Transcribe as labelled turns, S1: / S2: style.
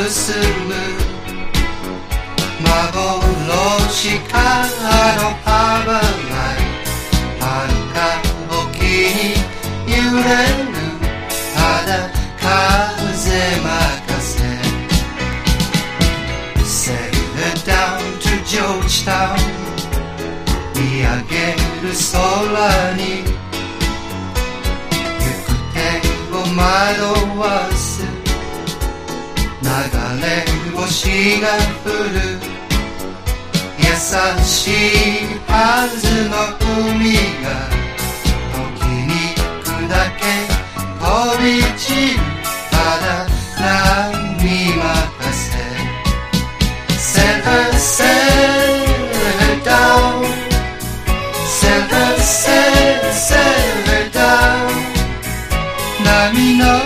S1: 進む幻からの幅ない遥か沖に揺れるただ風任せ Sail down to Georgetown 見上げる空に行く手を惑わす流れ星が降る優しいはずの海が時に砕け飛び散る